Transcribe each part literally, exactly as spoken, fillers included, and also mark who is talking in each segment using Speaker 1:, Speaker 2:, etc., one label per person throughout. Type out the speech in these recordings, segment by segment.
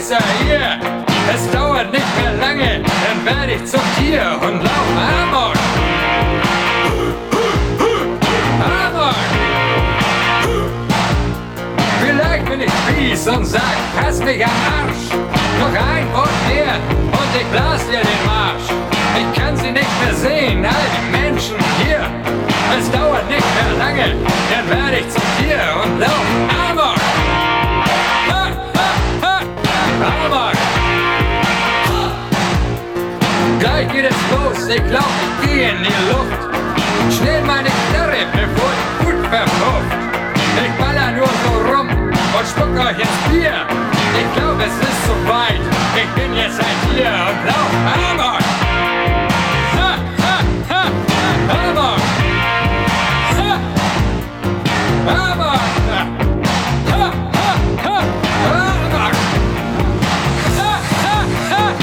Speaker 1: Scheiße hier. Es dauert nicht mehr lange, dann werde ich zum Tier und lauf Amok. Amok. Vielleicht bin ich fies und sag, fass mich am Arsch. Noch ein Wort mehr und ich blas dir den Marsch. Ich kann sie nicht mehr sehen, all die Menschen hier. Es dauert nicht mehr lange, dann werde ich zum Tier und lauf Amok. Ha, ha, ha, Amok. Gleich geht es los, ich glaub, ich geh in die Luft. Schnell meine Knarre, bevor die Wut verpufft. Ich baller nur so rum und spuck euch ins Bier. Ich glaub, es ist so weit, ich bin jetzt ein Tier und lauf Amok. Ha, ha, ha, Amok. Ha, Amok. Ha, ha, ha, Amok. Ha, ha, ha.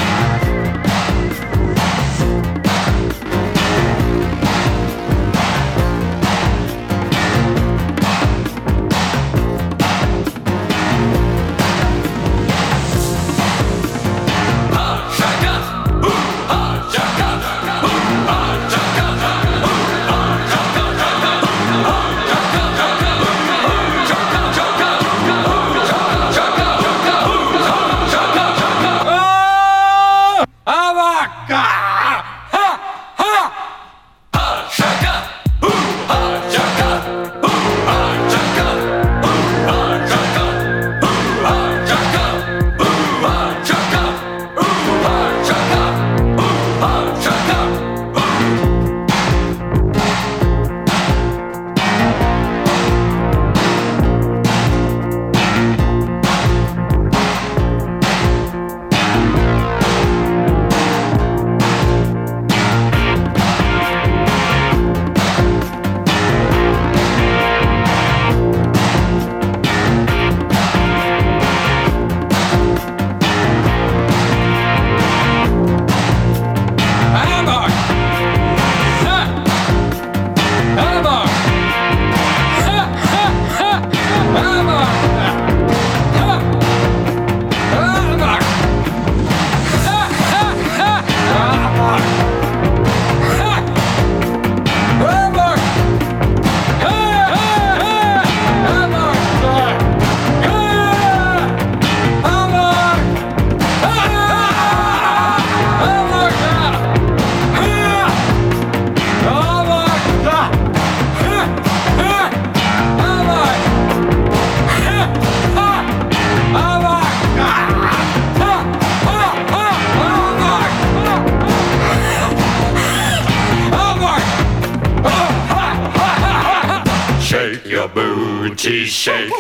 Speaker 2: Booty shake,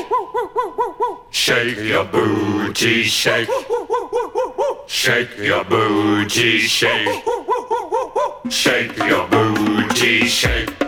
Speaker 2: shake your booty shake, shake your booty shake, shake your booty shake.